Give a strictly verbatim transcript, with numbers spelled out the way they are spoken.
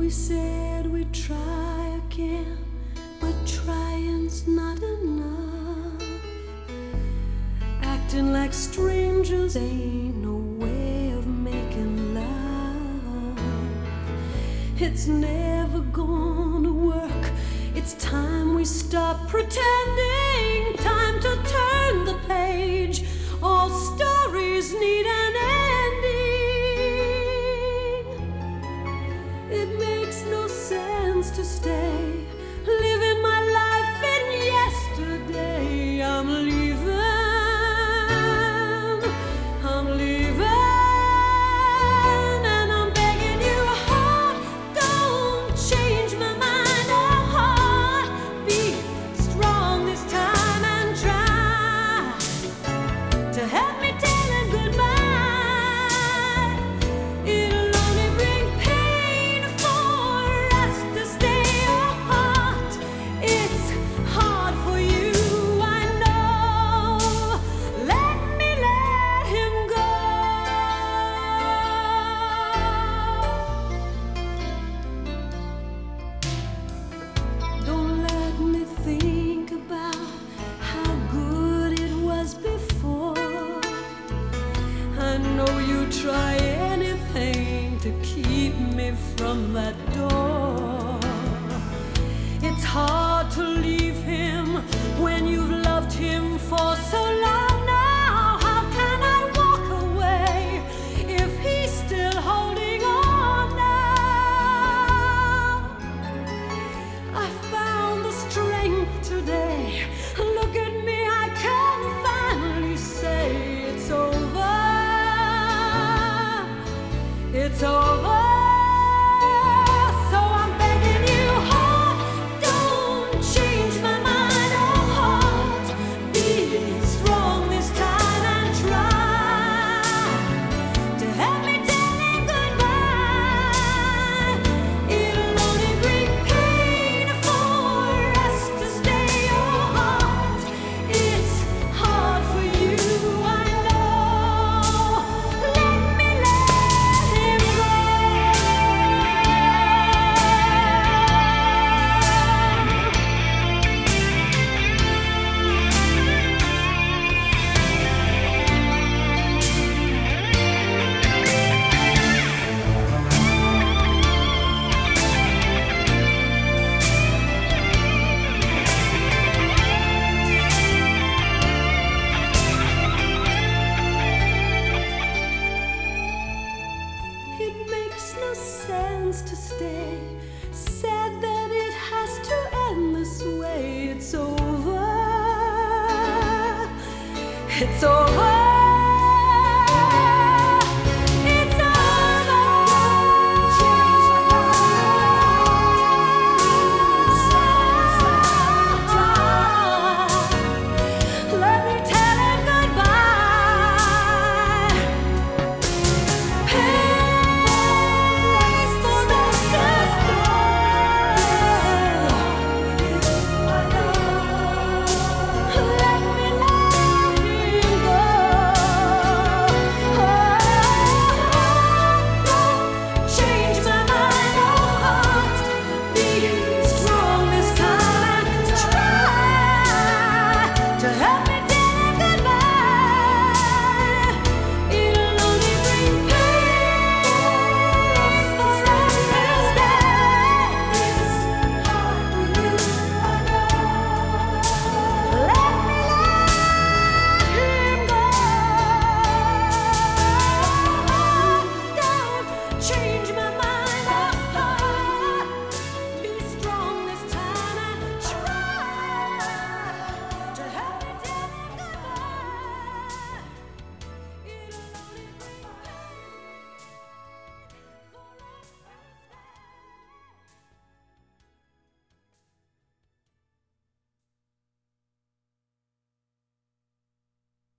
We said we'd try again, but trying's not enough. Acting like strangers ain't no way of making love. It's never gonna work. It's time we stop pretending. Time to turn the page. All stories need an ending. It makes no sense to stay living my life in yesterday. I'm leaving. I'm leaving, and I'm begging you, heart, don't change my mind. Oh, heart, be strong this time and try to help me tell it goodbye. It'll only bring pain for us to stay. Oh, heart, it's hard for you, I know. Let me let him go. Don't let me think about how good it was before. I know you try anything to keep me from that door. It's hard to leave him when you've loved him for so long now. How can I walk away if he's still holding on now? I found the strength today. Look at me, I can finally say it's over. It's over. So I'm begging you, heart, don't change my mind. Oh, heart, be strong this time and try to help me tell him goodbye. It'll only bring pain for us to stay. Oh, heart, it's hard for you, I know. Let me let him go. It makes no sense to stay. Sad that it has to end this way. It's over. It's over.